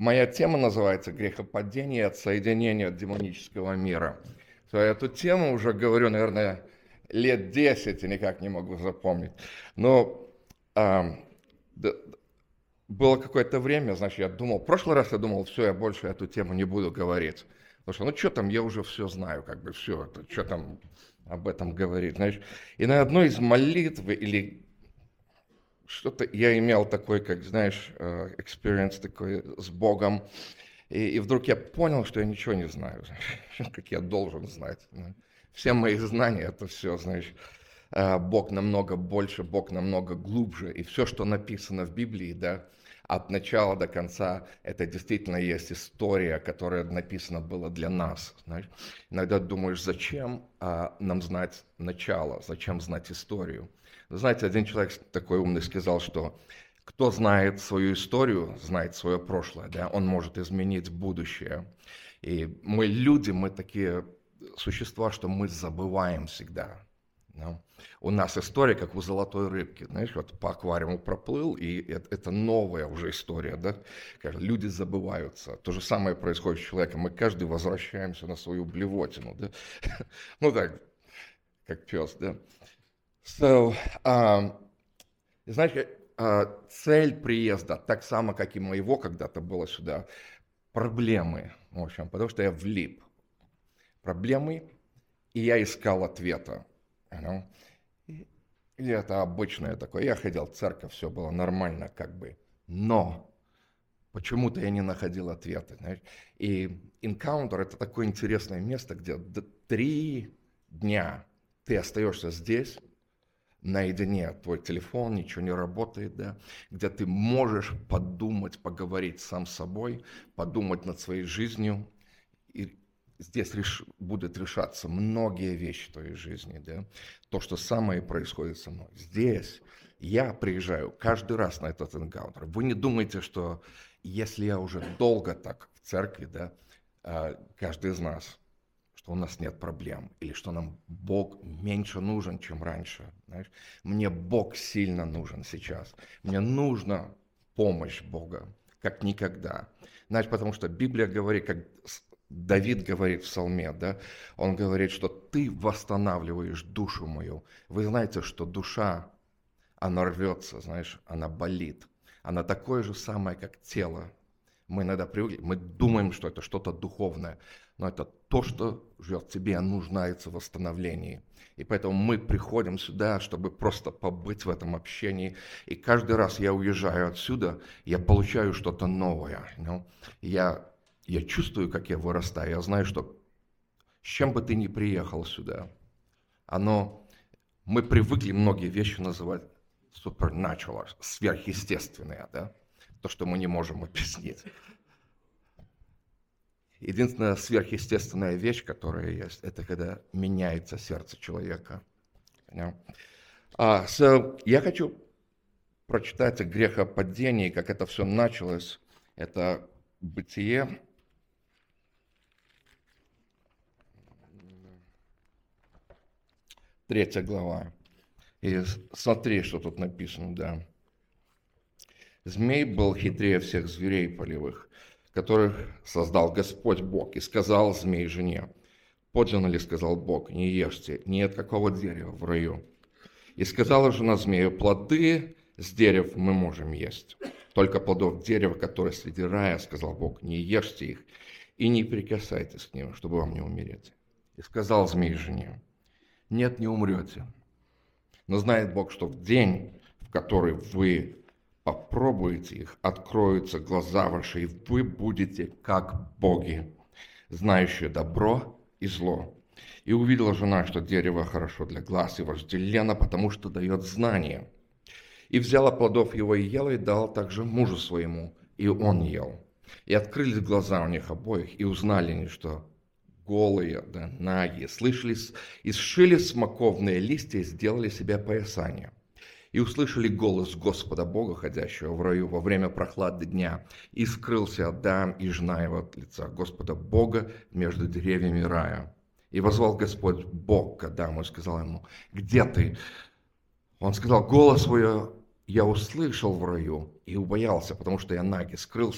Моя тема называется «Грехопадение и отсоединение от демонического мира». Эту тему уже говорю, наверное, лет 10 и никак не могу запомнить. Но было какое-то время, значит, в прошлый раз я думал, все, я больше эту тему не буду говорить. Потому что, что там, я уже все знаю, все, что там об этом говорить, знаешь. И на одной из молитв или что-то я имел такой, как, знаешь, experience такой с Богом. И вдруг я понял, что я ничего не знаю, как я должен знать. Все мои знания, это все, знаешь, Бог намного больше, Бог намного глубже. И все, что написано в Библии, да, от начала до конца, это действительно есть история, которая написана была для нас. Знаешь. Иногда думаешь, зачем нам знать начало, зачем знать историю. Знаете, один человек такой умный сказал, что кто знает свою историю, знает свое прошлое, да, он может изменить будущее. И мы люди, мы такие существа, что мы забываем всегда. Да? У нас история, как у золотой рыбки, знаешь, вот по аквариуму проплыл, и это новая уже история, да, люди забываются. То же самое происходит с человеком, мы каждый возвращаемся на свою блевотину, да, ну так, как пес, да. Знаешь, цель приезда, так само, как и моего когда-то было сюда, проблемы, в общем, потому что я влип. Проблемы, и я искал ответа. И это обычное такое. Я ходил в церковь, все было нормально, как бы. Но почему-то я не находил ответа. Знаешь? И Encounter — это такое интересное место, где 3 дня ты остаешься здесь, наедине, твой телефон, ничего не работает, да, где ты можешь подумать, поговорить сам с собой, подумать над своей жизнью, и здесь будет решаться многие вещи в твоей жизни, да, то, что самое происходит со мной. Здесь я приезжаю каждый раз на этот энкаунтер. Вы не думайте, что если я уже долго так в церкви, да, каждый из нас, что у нас нет проблем, или что нам Бог меньше нужен, чем раньше. Знаешь? Мне Бог сильно нужен сейчас. Мне нужна помощь Бога, как никогда. Знаешь, потому что Библия говорит, как Давид говорит в Псалме, да, он говорит, что ты восстанавливаешь душу мою. Вы знаете, что душа, она рвется, знаешь, она болит. Она такое же самое, как тело. Мы иногда привыкли, мы думаем, что это что-то духовное, но это то, что живет в тебе, нуждается в восстановлении. И поэтому мы приходим сюда, чтобы просто побыть в этом общении. И каждый раз я уезжаю отсюда, я получаю что-то новое. Я чувствую, как я вырастаю. Я знаю, что с чем бы ты ни приехал сюда, мы привыкли многие вещи называть supernatural, сверхъестественные, да? То, что мы не можем объяснить. Единственная сверхъестественная вещь, которая есть, это когда меняется сердце человека. Я хочу прочитать о грехопадении, как это все началось. Это Бытие. Третья глава. И смотри, что тут написано, да. Змей был хитрее всех зверей полевых, которых создал Господь Бог, и сказал змей жене: подлинно ли, сказал Бог, не ешьте ни от какого дерева в раю. И сказала жена змею: плоды с дерев мы можем есть, только плодов дерева, которые среди рая, сказал Бог, не ешьте их и не прикасайтесь к ним, чтобы вам не умереть. И сказал змей жене: нет, не умрете, но знает Бог, что в день, в который вы попробуете их, откроются глаза ваши, и вы будете как боги, знающие добро и зло. И увидела жена, что дерево хорошо для глаз и вожделенно, потому что дает знание. И взяла плодов его и ела, и дала также мужу своему, и он ел. И открылись глаза у них обоих, и узнали они, что голые, да, наги, слышались, и сшили смоковные листья и сделали себе поясания. И услышали голос Господа Бога, ходящего в раю во время прохлады дня. И скрылся Адам и жена его от лица Господа Бога между деревьями рая. И возвал Господь Бог к Адаму и сказал ему: где ты? Он сказал: голос свой я услышал в раю и убоялся, потому что я наг и скрылся.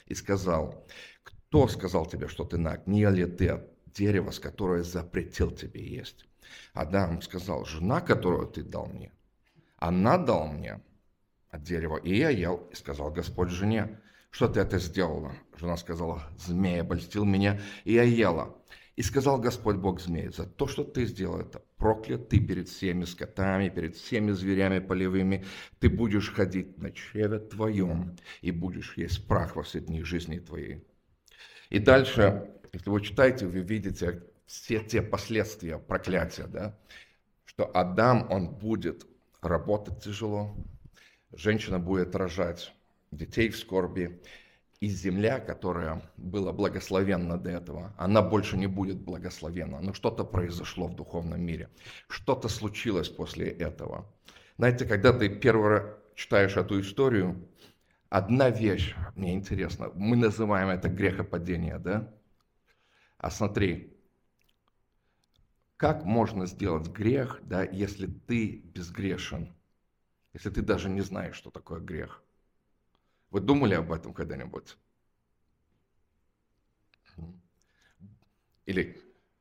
и сказал: кто сказал тебе, что ты наг? Не ел ли ты от дерева, с которое запретил тебе есть? Адам сказал: жена, которую ты дал мне, она дала мне от дерева, и я ел. И сказал Господь жене: что ты это сделала? Жена сказала: змей обольстил меня, и я ела. И сказал Господь Бог змею: за то, что ты сделал это, проклят ты перед всеми скотами, перед всеми зверями полевыми. Ты будешь ходить на чреве твоем, и будешь есть прах во все дни жизни твоей. И дальше, если вы читаете, вы видите все те последствия проклятия, да? Что Адам, он будет работать тяжело, женщина будет рожать детей в скорби, и земля, которая была благословенна до этого, она больше не будет благословенна. Но что-то произошло в духовном мире, что-то случилось после этого. Знаете, когда ты первый раз читаешь эту историю, одна вещь, мне интересно, мы называем это грехопадение, да? А смотри, как можно сделать грех, да, если ты безгрешен, если ты даже не знаешь, что такое грех? Вы думали об этом когда-нибудь? Или,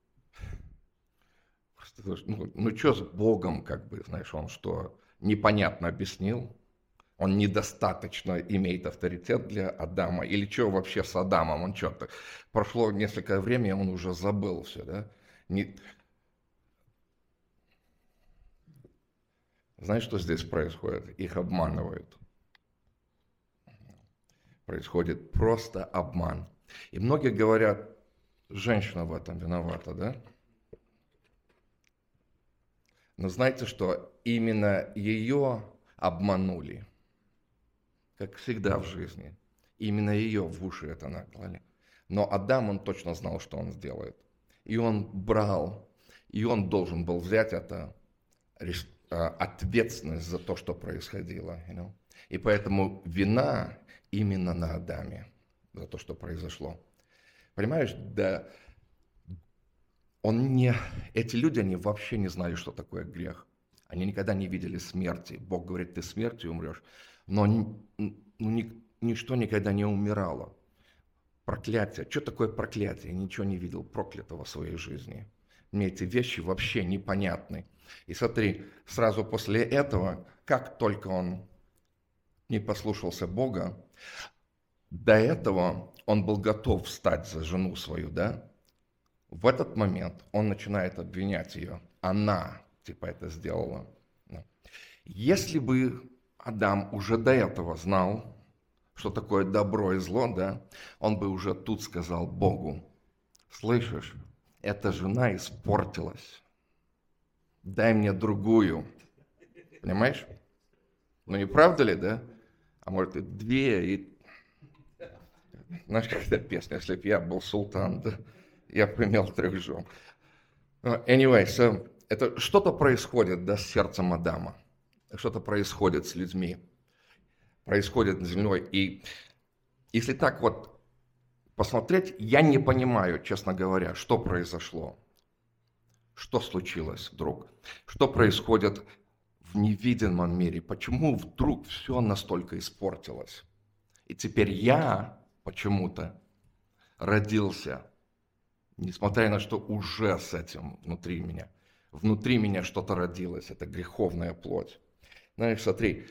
ну что с Богом, как бы, знаешь, он что, непонятно объяснил? Он недостаточно имеет авторитет для Адама? Или что вообще с Адамом? Он что-то, прошло несколько времени, он уже забыл все, да? Знаешь, что здесь происходит? Их обманывают. Происходит просто обман. И многие говорят: женщина в этом виновата, да? Но знаете, что именно ее обманули, как всегда в жизни. Именно ее в уши это наклали. Но Адам, он точно знал, что он сделает. И он брал, и он должен был взять это, ответственность за то, что происходило. И поэтому вина именно на Адаме за то, что произошло. Понимаешь, да, эти люди, они вообще не знали, что такое грех. Они никогда не видели смерти. Бог говорит: ты смертью умрешь. Но ничто никогда не умирало. Проклятие. Что такое проклятие? Я ничего не видел проклятого в своей жизни. Мне эти вещи вообще непонятны. И смотри, сразу после этого, как только он не послушался Бога, до этого он был готов встать за жену свою, да? В этот момент он начинает обвинять ее. Она, это сделала. Если бы Адам уже до этого знал, что такое добро и зло, да, он бы уже тут сказал Богу: слышишь, эта жена испортилась. Дай мне другую. Понимаешь? Ну не правда ли, да? А может и две, и... Знаешь, какая песня: если бы я был султан, да, я бы имел 3 жен. Anyway, so, это что-то происходит, да, с сердцем Адама. Что-то происходит с людьми. Происходит с землей. И если так вот посмотреть, я не понимаю, честно говоря, что произошло. Что случилось вдруг? Что происходит в невидимом мире? Почему вдруг все настолько испортилось? И теперь я почему-то родился, несмотря на что уже с этим внутри меня. Внутри меня что-то родилось, это греховная плоть. Знаешь, смотри,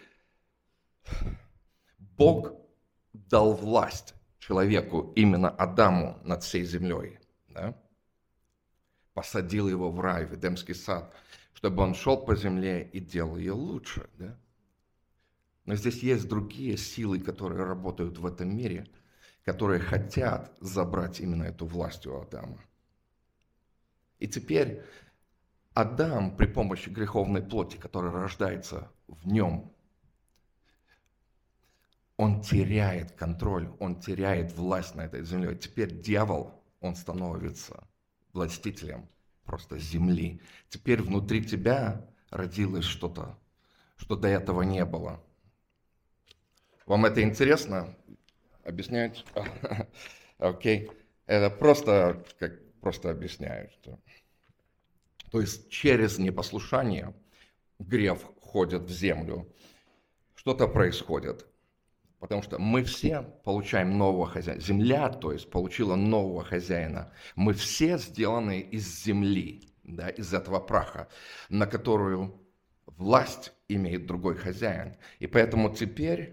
Бог дал власть человеку, именно Адаму, над всей землей. Да? Посадил его в рай, в Эдемский сад, чтобы он шел по земле и делал ее лучше. Да? Но здесь есть другие силы, которые работают в этом мире, которые хотят забрать именно эту власть у Адама. И теперь Адам при помощи греховной плоти, которая рождается в нем, он теряет контроль, он теряет власть на этой земле. Теперь дьявол, он становится властителем просто земли. Теперь внутри тебя родилось что-то, что до этого не было. Вам это интересно? Объясняют? Окей. Это просто объясняют. То есть через непослушание грех входит в землю. Что-то происходит. Потому что мы все получаем нового хозяина. Земля, то есть, получила нового хозяина. Мы все сделаны из земли, да, из этого праха, на которую власть имеет другой хозяин. И поэтому теперь,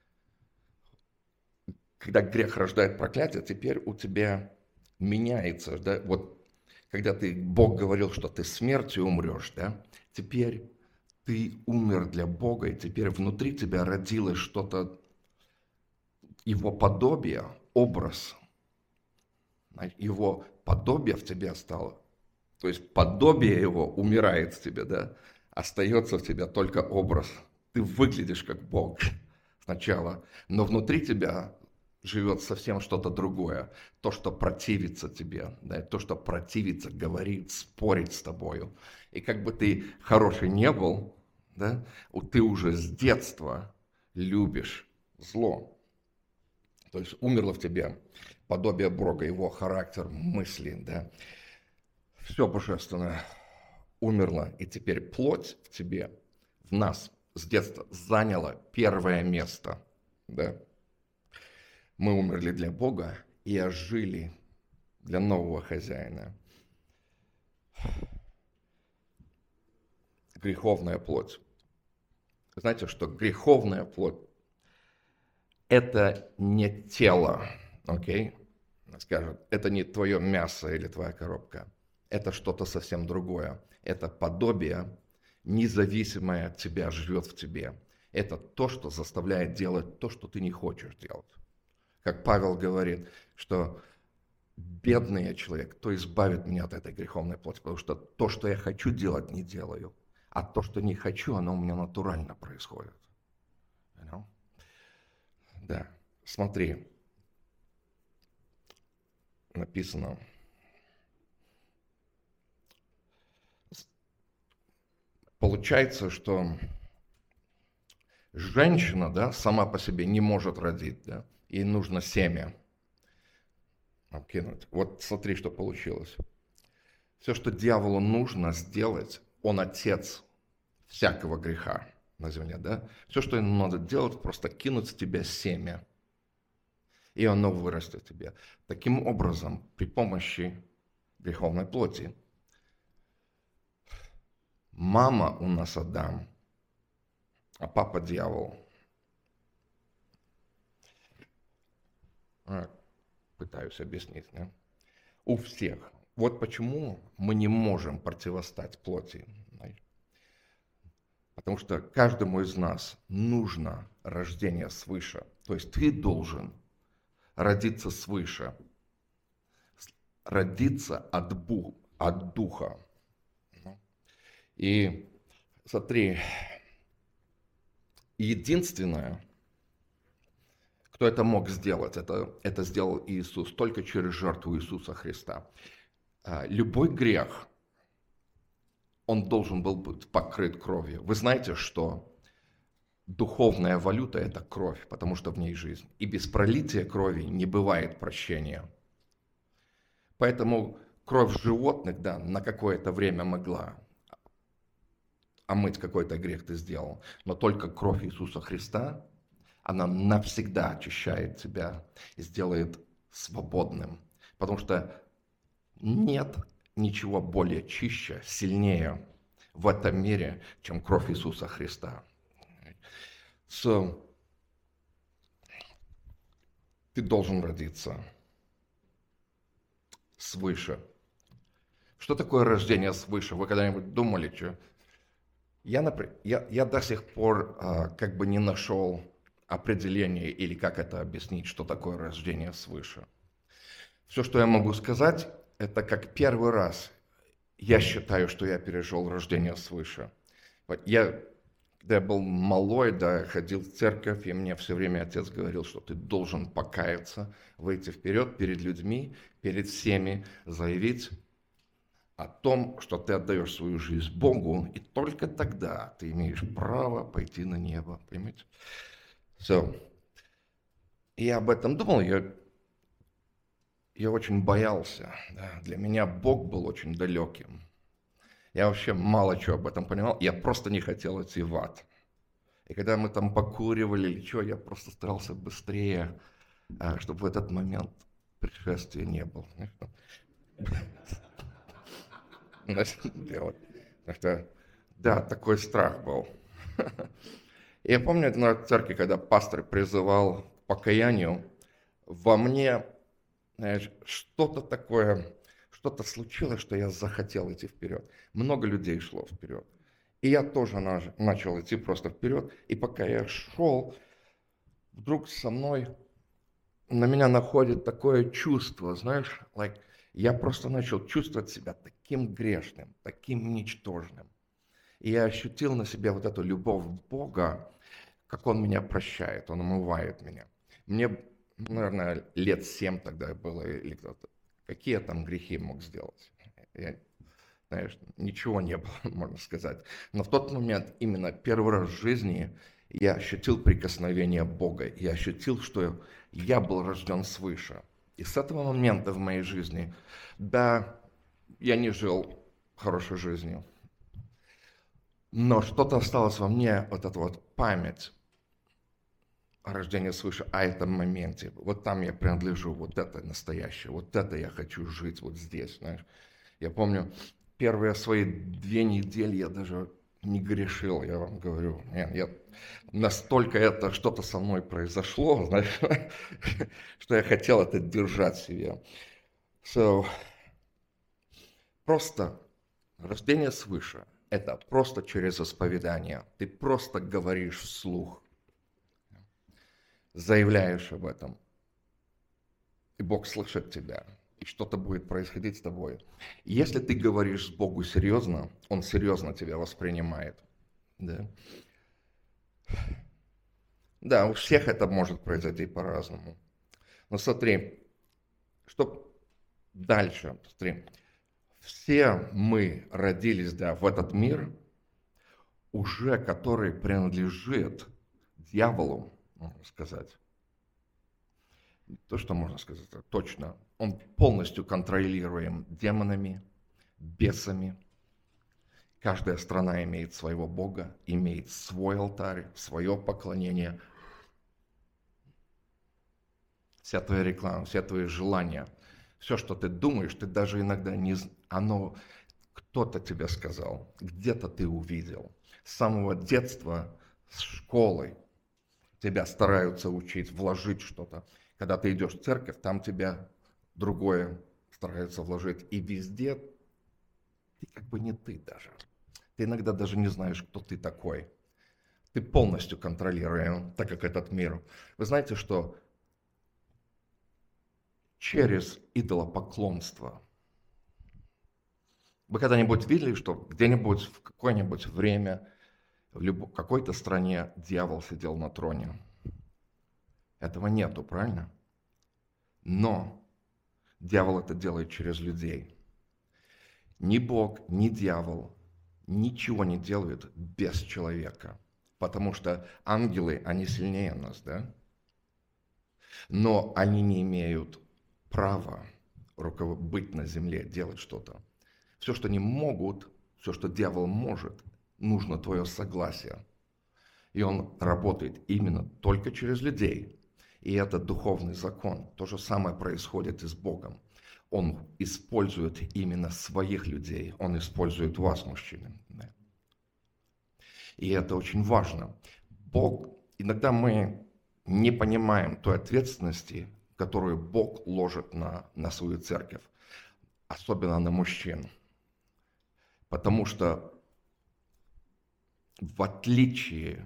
когда грех рождает проклятие, теперь у тебя меняется, да, вот когда Бог говорил, что ты смертью умрешь, да, теперь ты умер для Бога, и теперь внутри тебя родилось что-то, его подобие, образ, его подобие в тебе стало. То есть подобие его умирает в тебе, да, остается в тебе только образ. Ты выглядишь как Бог сначала, но внутри тебя живет совсем что-то другое. То, что противится тебе, да, то, что противится, говорит, спорит с тобою. И как бы ты хороший не был, да, ты уже с детства любишь зло. То есть умерло в тебе подобие Бога, его характер, мысли, да. Все божественное умерло, и теперь плоть в тебе, в нас с детства заняла первое место, да. Мы умерли для Бога и ожили для нового хозяина. Греховная плоть. Знаете, что греховная плоть – это не тело, окей? Скажут, это не твое мясо или твоя коробка. Это что-то совсем другое. Это подобие, независимое от тебя, живет в тебе. Это то, что заставляет делать то, что ты не хочешь делать. Как Павел говорит, что бедный я человек, кто избавит меня от этой греховной плоти, потому что то, что я хочу делать, не делаю, а то, что не хочу, оно у меня натурально происходит. You know? Да, смотри, написано, получается, что женщина, да, сама по себе не может родить, да, ей нужно семя обкинуть. Вот смотри, что получилось. Все, что дьяволу нужно сделать, он отец всякого греха на земле, да? Все, что ему надо делать, просто кинуть в тебя семя, и оно вырастет в тебе. Таким образом, при помощи греховной плоти, мама у нас Адам, а папа дьявол. Пытаюсь объяснить, да? У всех. Вот почему мы не можем противостать плоти. Потому что каждому из нас нужно рождение свыше. То есть ты должен родиться свыше, родиться от Духа. И смотри, единственное, кто это мог сделать, это сделал Иисус, только через жертву Иисуса Христа. Любой грех, он должен был быть покрыт кровью. Вы знаете, что духовная валюта – это кровь, потому что в ней жизнь. И без пролития крови не бывает прощения. Поэтому кровь животных, да, на какое-то время могла омыть какой-то грех ты сделал. Но только кровь Иисуса Христа, она навсегда очищает тебя и сделает свободным. Потому что нет ничего более чище, сильнее в этом мире, чем кровь Иисуса Христа. Ты должен родиться свыше. Что такое рождение свыше? Вы когда-нибудь думали, что? Я до сих пор как бы не нашел определение или как это объяснить, что такое рождение свыше. Все, что я могу сказать, это как первый раз я считаю, что я пережил рождение свыше. Когда я был малой, да, ходил в церковь, и мне все время отец говорил, что ты должен покаяться, выйти вперед перед людьми, перед всеми, заявить о том, что ты отдаешь свою жизнь Богу, и только тогда ты имеешь право пойти на небо. Понимаете? Я об этом думал, я очень боялся. Да. Для меня Бог был очень далеким. Я вообще мало чего об этом понимал. Я просто не хотел идти в ад. И когда мы там покуривали или что, я просто старался быстрее, чтобы в этот момент пришествия не было. Значит, делать. Потому что, да, такой страх был. И я помню на церкви, когда пастор призывал к покаянию, во мне, знаешь, что-то такое, что-то случилось, что я захотел идти вперед. Много людей шло вперед. И я тоже начал идти просто вперед. И пока я шел, вдруг со мной, на меня находит такое чувство, знаешь, я просто начал чувствовать себя таким грешным, таким ничтожным. И я ощутил на себе вот эту любовь Бога, как Он меня прощает, Он омывает меня. Мне, наверное, лет 7 тогда было, или кто-то. Какие я там грехи мог сделать? Я, знаешь, ничего не было, можно сказать. Но в тот момент, именно первый раз в жизни, я ощутил прикосновение Бога. Я ощутил, что я был рожден свыше. И с этого момента в моей жизни, да, я не жил хорошей жизнью. Но что-то осталось во мне, вот эта вот память о рождении свыше, о этом моменте. Вот там я принадлежу, вот это настоящее, вот это я хочу жить вот здесь, знаешь. Я помню, первые свои 2 недели я даже не грешил, я вам говорю. Я настолько это что-то со мной произошло, знаешь, что я хотел это держать в себе. Просто рождение свыше – это просто через исповедание. Ты просто говоришь вслух, заявляешь об этом, и Бог слышит тебя, и что-то будет происходить с тобой. Если ты говоришь с Богу серьезно, Он серьезно тебя воспринимает. Да, да, у всех это может произойти по-разному. Но смотри, что дальше, смотри, все мы родились, да, в этот мир, уже который принадлежит дьяволу, можно сказать. То, что можно сказать, точно. Он полностью контролируем демонами, бесами. Каждая страна имеет своего бога, имеет свой алтарь, свое поклонение. Вся твоя реклама, все твои желания, все, что ты думаешь, ты даже иногда не... Оно кто-то тебе сказал, где-то ты увидел. С самого детства, с школы тебя стараются учить, вложить что-то. Когда ты идешь в церковь, там тебя другое стараются вложить. И везде ты как бы не ты даже. Ты иногда даже не знаешь, кто ты такой. Ты полностью контролируем, так как этот мир. Вы знаете, что через идолопоклонство вы когда-нибудь видели, что где-нибудь в какое-нибудь время в какой-то стране дьявол сидел на троне? Этого нету, правильно? Но дьявол это делает через людей. Ни Бог, ни дьявол ничего не делают без человека. Потому что ангелы, они сильнее нас, да? Но они не имеют права быть на земле, делать что-то. Все, что они могут, все, что дьявол может, нужно твое согласие. И он работает именно только через людей. И это духовный закон. То же самое происходит и с Богом. Он использует именно своих людей. Он использует вас, мужчины. И это очень важно. Бог, иногда мы не понимаем той ответственности, которую Бог ложит на свою церковь. Особенно на мужчин. Потому что в отличие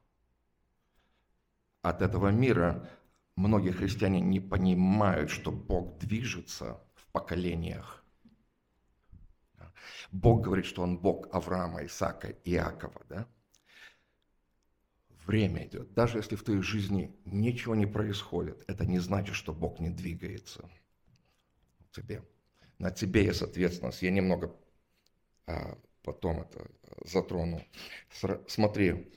от этого мира, многие христиане не понимают, что Бог движется в поколениях. Бог говорит, что Он Бог Авраама, Исаака, Иакова. Да? Время идет. Даже если в твоей жизни ничего не происходит, это не значит, что Бог не двигается. На тебе есть ответственность. Я немного потом это затрону. Смотри,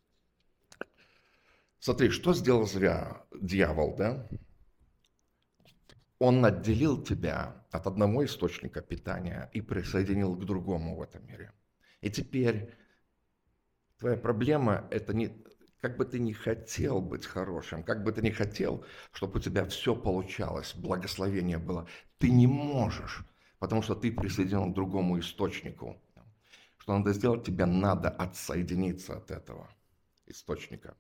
что сделал зря дьявол, да? Он отделил тебя от одного источника питания и присоединил к другому в этом мире. И теперь твоя проблема – это не как бы ты ни хотел быть хорошим, как бы ты ни хотел, чтобы у тебя все получалось, благословение было, ты не можешь, потому что ты присоединен к другому источнику. Что надо сделать, тебе надо отсоединиться от этого источника.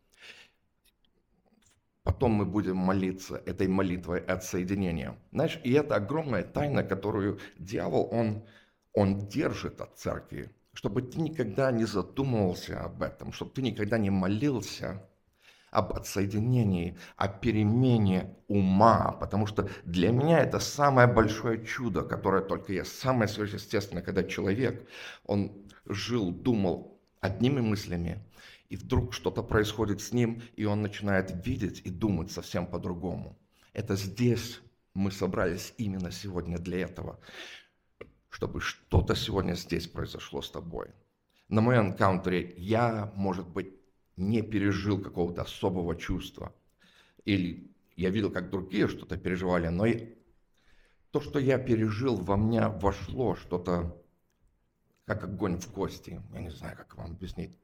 Потом мы будем молиться этой молитвой отсоединения. Знаешь, и это огромная тайна, которую дьявол, он держит от церкви, чтобы ты никогда не задумывался об этом, чтобы ты никогда не молился об отсоединении, о перемене ума, потому что для меня это самое большое чудо, которое только есть, самое сверхъестественное, когда человек, он жил, думал одними мыслями, и вдруг что-то происходит с ним, и он начинает видеть и думать совсем по-другому. Это здесь мы собрались именно сегодня для этого, чтобы что-то сегодня здесь произошло с тобой. На моем энкаунтере я, может быть, не пережил какого-то особого чувства. Или я видел, как другие что-то переживали, но то, что я пережил, во меня вошло что-то, как огонь в кости. Я не знаю, как вам объяснить.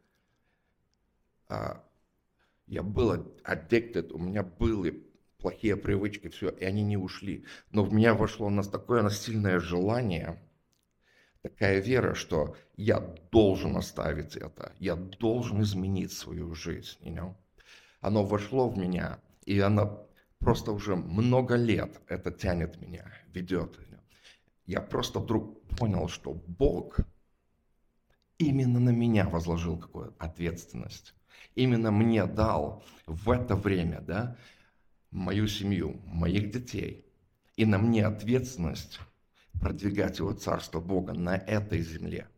Я был addicted, у меня были плохие привычки, все, и они не ушли. Но в меня вошло у нас такое сильное желание, такая вера, что я должен оставить это, я должен изменить свою жизнь. Оно вошло в меня, и оно просто уже много лет это тянет меня, ведет. Я просто вдруг понял, что Бог именно на меня возложил какую-то ответственность. Именно мне дал в это время, да, мою семью, моих детей. И на мне ответственность продвигать его Царство Бога на этой земле.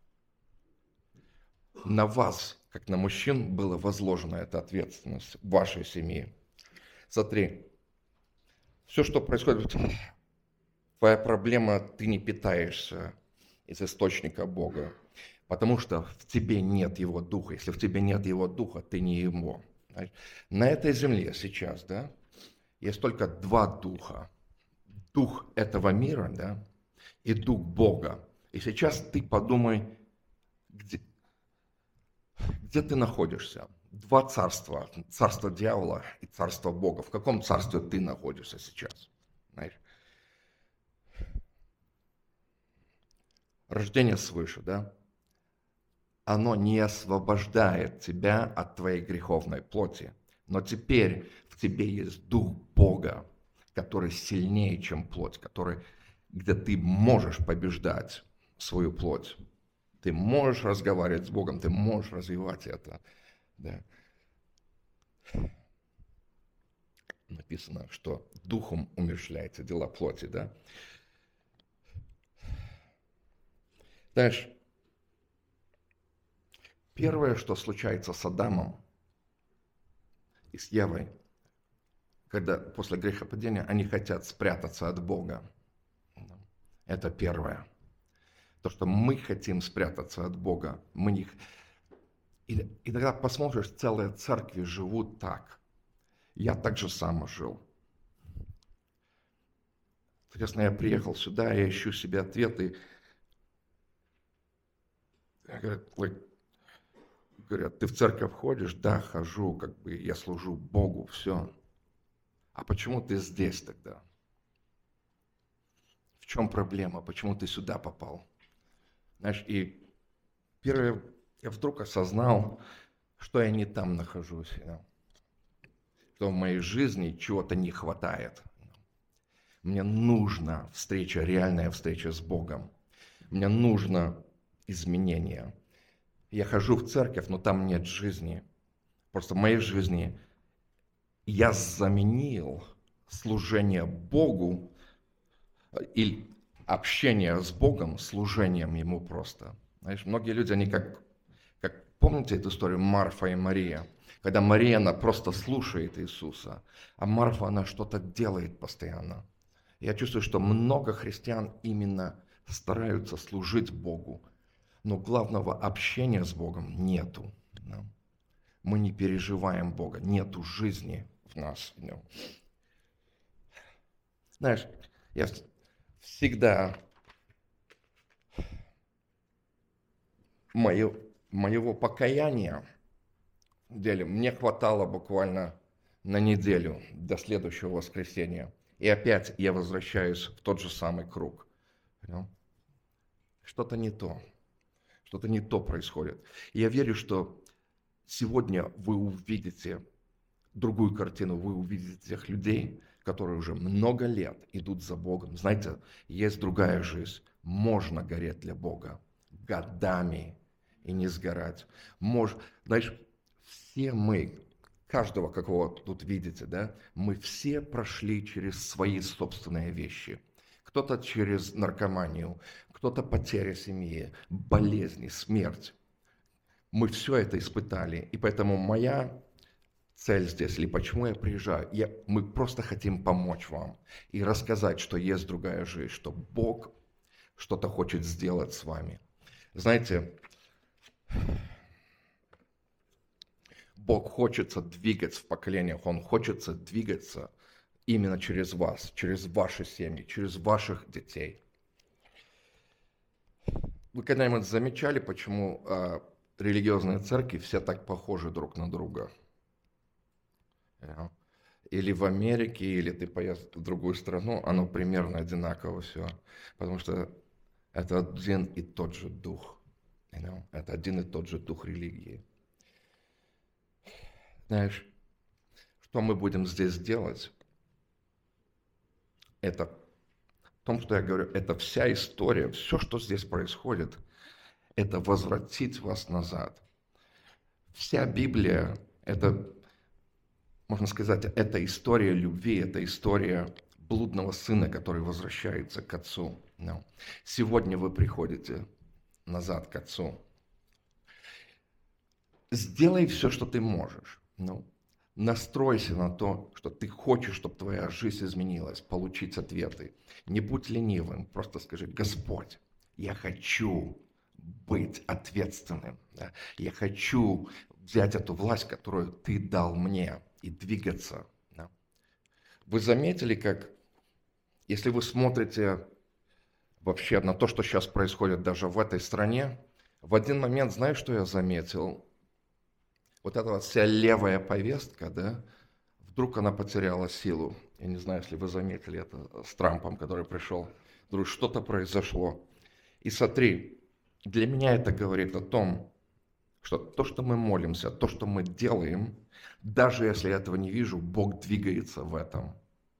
На вас, как на мужчин, была возложена эта ответственность в вашей семье. Смотри, все, что происходит, твоя проблема, ты не питаешься из источника Бога, потому что в тебе нет Его Духа. Если в тебе нет Его Духа, ты не Его. На этой земле сейчас, да, есть только два духа. Дух этого мира, да, и Дух Бога. И сейчас ты подумай, где ты находишься? Два царства. Царство дьявола и царство Бога. В каком царстве ты находишься сейчас? Знаешь? Рождение свыше, да? Оно не освобождает тебя от твоей греховной плоти. Но теперь в тебе есть Дух Бога, который сильнее, чем плоть, где ты можешь побеждать свою плоть. Ты можешь разговаривать с Богом, ты можешь развивать это. Да. Написано, что духом умерщвляются дела плоти. Да? Знаешь, первое, что случается с Адамом и с Евой, когда после грехопадения они хотят спрятаться от Бога. Это первое. То, что мы хотим спрятаться от Бога. И тогда посмотришь, целые церкви живут так. Я так же само жил. Соответственно, я приехал сюда, я ищу себе ответы. Говорят, ты в церковь ходишь? Да, хожу, я служу Богу, все. А почему ты здесь тогда? В чем проблема? Почему ты сюда попал? Знаешь, и первое, я вдруг осознал, что я не там нахожусь, что в моей жизни чего-то не хватает. Мне нужна встреча, реальная встреча с Богом. Мне нужно изменение. Я хожу в церковь, но там нет жизни. Просто в моей жизни я заменил служение Богу или общение с Богом служением Ему просто. Знаешь, многие люди, они как помните эту историю Марфа и Мария? Когда Мария, она просто слушает Иисуса, а Марфа, она что-то делает постоянно. Я чувствую, что много христиан именно стараются служить Богу, но главного общения с Богом нету. Мы не переживаем Бога, нету жизни в нас. Знаешь, я всегда моего покаяния деле. Мне хватало буквально на неделю до следующего воскресенья. И опять я возвращаюсь в тот же самый круг. Понял? Что-то не то. Что-то не то происходит. И я верю, что сегодня вы увидите другую картину. Вы увидите тех людей, которые уже много лет идут за Богом. Знаете, есть другая жизнь. Можно гореть для Бога годами и не сгорать. Знаешь, все мы, каждого, какого тут видите, да, мы все прошли через свои собственные вещи. Кто-то через наркоманию, кто-то потеря семьи, болезни, смерть. Мы все это испытали. И поэтому моя цель здесь, или почему я приезжаю, мы просто хотим помочь вам и рассказать, что есть другая жизнь, что Бог что-то хочет сделать с вами. Знаете, Бог хочется двигаться в поколениях, Он хочется двигаться именно через вас, через ваши семьи, через ваших детей. Вы когда-нибудь замечали, почему религиозные церкви все так похожи друг на друга? Или в Америке, или ты поедешь в другую страну, оно примерно одинаково все. Потому что это один и тот же дух. Это один и тот же дух религии. Знаешь, что мы будем здесь делать? Это в том, что я говорю, это вся история, все, что здесь происходит, это возвратить вас назад. Вся Библия, это, можно сказать, это история любви, это история блудного сына, который возвращается к отцу. Сегодня вы приходите назад к отцу. Сделай все, что ты можешь. Настройся на то, что ты хочешь, чтобы твоя жизнь изменилась, получить ответы. Не будь ленивым, просто скажи: Господь, я хочу быть ответственным. Да? Я хочу взять эту власть, которую ты дал мне, и двигаться. Да? Вы заметили, как, если вы смотрите вообще на то, что сейчас происходит даже в этой стране, в один момент, знаешь, что я заметил? Вот эта вот вся левая повестка, да, вдруг она потеряла силу. Я не знаю, если вы заметили это с Трампом, который пришел. Вдруг что-то произошло. И смотри, для меня это говорит о том, что то, что мы молимся, то, что мы делаем, даже если я этого не вижу, Бог двигается в этом.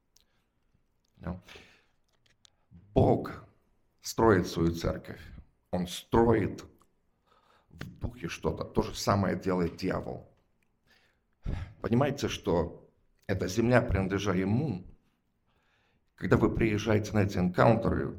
Бог строит свою церковь. Он строит в духе что-то. То же самое делает дьявол. Понимаете, что эта земля принадлежит ему. Когда вы приезжаете на эти энкаунтеры,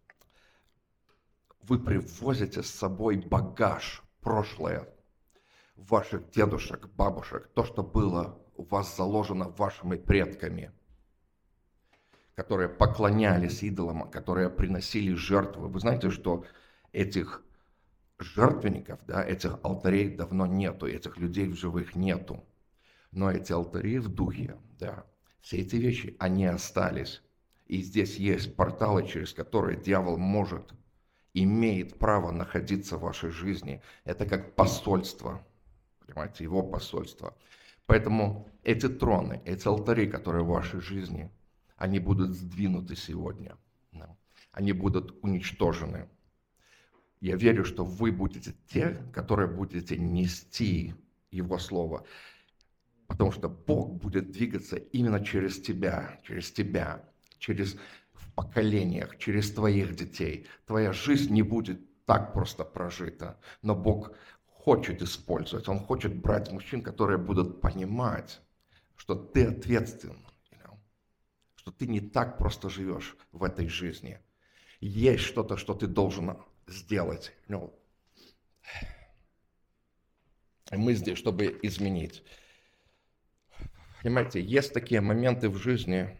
вы привозите с собой багаж, прошлое ваших дедушек, бабушек, то, что было у вас заложено вашими предками, которые поклонялись идолам, которые приносили жертвы. Вы знаете, что этих жертвенников, да, этих алтарей давно нету, этих людей в живых нету. Но эти алтари в духе, да, все эти вещи, они остались. И здесь есть порталы, через которые дьявол имеет право находиться в вашей жизни. Это как посольство, понимаете, его посольство. Поэтому эти троны, эти алтари, которые в вашей жизни, они будут сдвинуты сегодня. Они будут уничтожены. Я верю, что вы будете те, которые будете нести Его Слово. Потому что Бог будет двигаться именно через тебя, через в поколениях, через твоих детей. Твоя жизнь не будет так просто прожита, но Бог хочет использовать. Он хочет брать мужчин, которые будут понимать, что ты ответственен, что ты не так просто живешь в этой жизни. Есть что-то, что ты должен сделать. И мы здесь, чтобы изменить. Понимаете, есть такие моменты в жизни,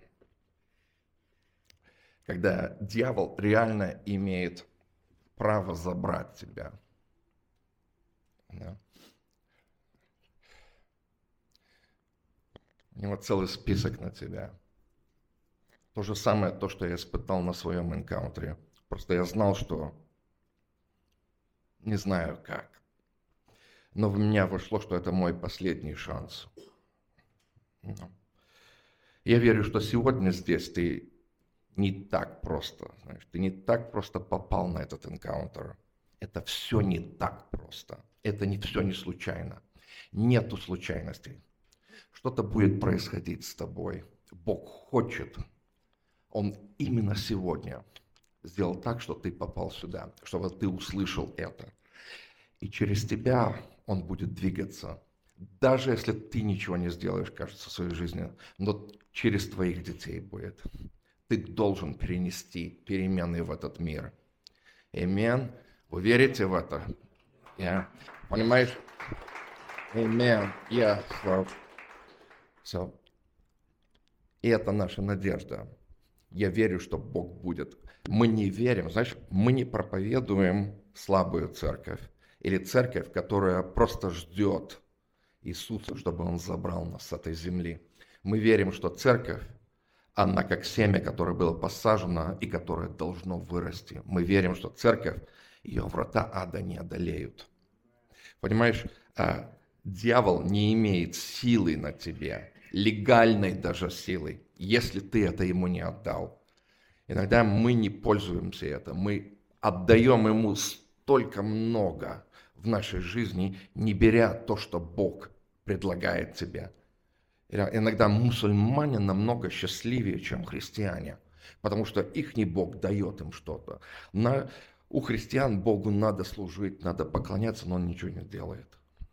когда дьявол реально имеет право забрать тебя. Да. У него целый список на тебя. То же самое, то, что я испытал на своем энкаунтере. Просто я знал, что не знаю как. но в меня вошло, что это мой последний шанс. Я верю, что сегодня здесь ты не так просто, знаешь, ты не так просто попал на этот энкаунтер. Это все не так просто. Это не все не случайно. Нету случайностей. Что-то будет происходить с тобой. Бог хочет. Он именно сегодня сделал так, что ты попал сюда, чтобы ты услышал это. И через тебя он будет двигаться. Даже если ты ничего не сделаешь, кажется, в своей жизни, но через твоих детей будет. Ты должен перенести перемены в этот мир. Аминь. Вы верите в это? Понимаешь? Аминь. So. И это наша надежда. Я верю, что Бог будет. Мы не верим, знаешь, мы не проповедуем слабую церковь. Или церковь, которая просто ждет Иисуса, чтобы Он забрал нас с этой земли. Мы верим, что церковь, она как семя, которое было посажено и которое должно вырасти. Мы верим, что церковь, ее врата ада не одолеют. Понимаешь, дьявол не имеет силы над тебе, легальной даже силой, если ты это ему не отдал. Иногда мы не пользуемся этим, мы отдаем ему столько много в нашей жизни, не беря то, что Бог предлагает тебе. Иногда мусульмане намного счастливее, чем христиане, потому что их Бог дает им что-то. У христиан Богу надо служить, надо поклоняться, но Он ничего не делает.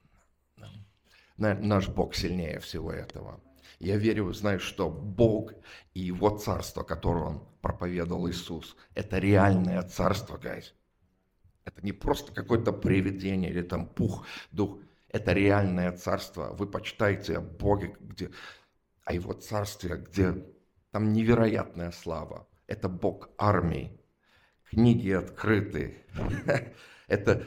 Наш Бог сильнее всего этого. Я верю, знаешь, что Бог и Его царство, которое Он проповедовал Иисус, это реальное царство, guys. Это не просто какое-то привидение или там дух. Это реальное царство. Вы почитаете о Боге, о Его царстве, где там невероятная слава. Это Бог армии. Книги открыты. Это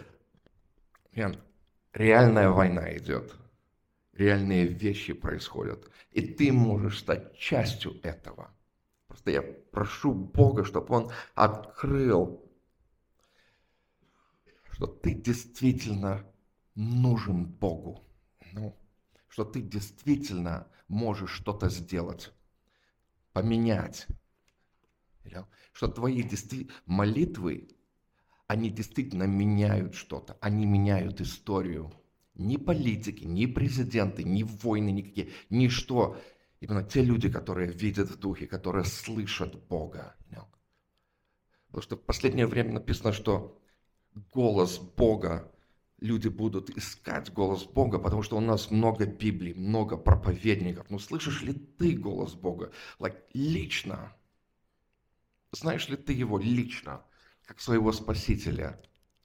реальная война идет. Реальные вещи происходят. И ты можешь стать частью этого. Просто я прошу Бога, чтобы Он открыл, что ты действительно нужен Богу. Что ты действительно можешь что-то сделать, поменять. Что твои молитвы, они действительно меняют что-то. Они меняют историю. Ни политики, ни президенты, ни войны никакие, ничто. Именно те люди, которые видят в духе, которые слышат Бога. Потому что в последнее время написано, что голос Бога, люди будут искать голос Бога, потому что у нас много Библий, много проповедников. Но слышишь ли ты голос Бога? Лично. Знаешь ли ты Его лично, как своего Спасителя?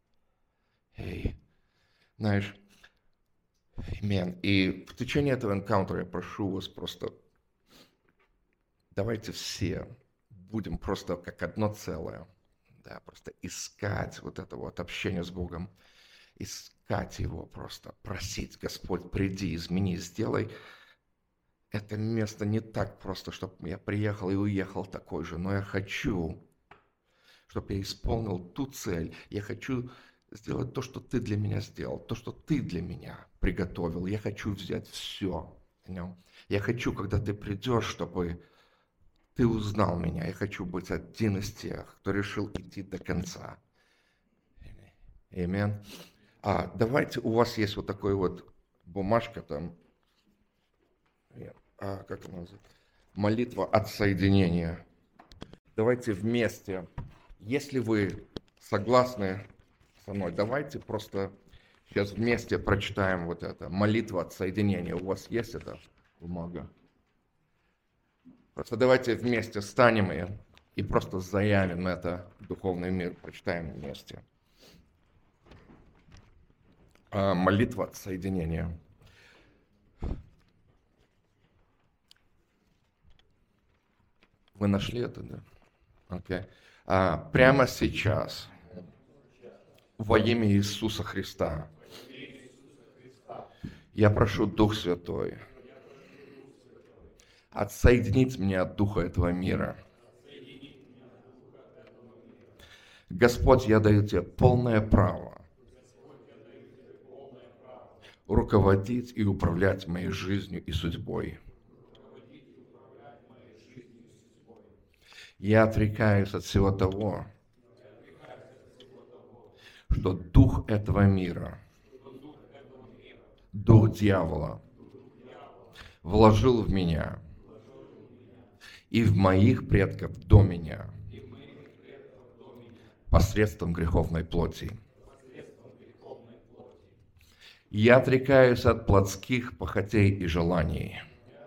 Знаешь, Amen. И в течение этого энкаунтера я прошу вас просто, давайте все будем просто как одно целое, просто искать вот это вот общение с Богом, искать Его просто, просить, Господь, приди, измени, сделай это место не так просто, чтобы я приехал и уехал такой же, но я хочу, чтобы я исполнил ту цель, я хочу сделать то, что ты для меня сделал, то, что ты для меня приготовил. Я хочу взять все. Я хочу, когда ты придешь, чтобы ты узнал меня. Я хочу быть один из тех, кто решил идти до конца. Аминь. Давайте, у вас есть вот такой вот бумажка там, как она называется? Молитва отсоединения. Давайте вместе, если вы согласны со мной, давайте просто сейчас вместе прочитаем вот это. Молитва отсоединения. У вас есть эта бумага? Просто давайте вместе встанем и просто заявим это духовный мир. Прочитаем вместе. Молитва отсоединения. Вы нашли это, да? Окей. Прямо сейчас, во имя Иисуса Христа, я прошу Дух Святой отсоединить меня от духа этого мира. Господь, я даю тебе полное право руководить и управлять моей жизнью и судьбой. Я отрекаюсь от всего того, что дух этого мира, дух дьявола, вложил в меня и в моих предков до меня посредством греховной плоти. Я отрекаюсь от плотских похотей и желаний.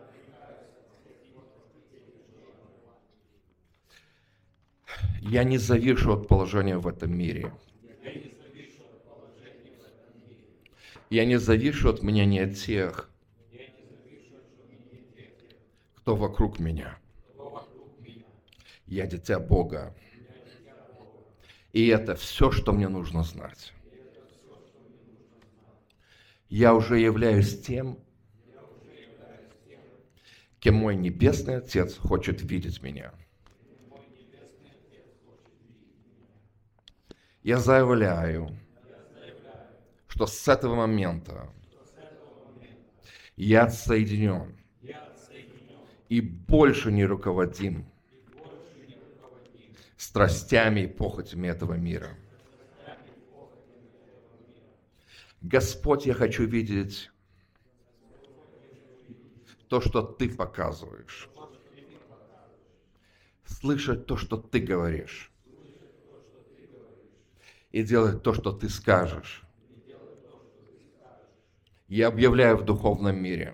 Я не завишу от положения в этом мире. Я не завишу от мнения тех, кто вокруг меня. Я дитя Бога. И это все, что мне нужно знать. Я уже являюсь тем, кем мой Небесный Отец хочет видеть меня. Я заявляю, что с этого момента я отсоединен и больше не руководим страстями и похотями этого мира. Господь, я хочу видеть то, что Ты показываешь, слышать то, что Ты говоришь, и делать то, что Ты скажешь. Я объявляю в духовном мире,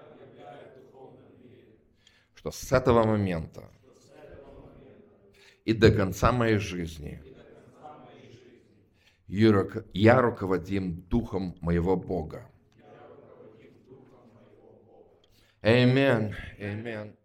что с этого момента и до конца моей жизни я руководим Духом моего Бога. Аминь. Аминь.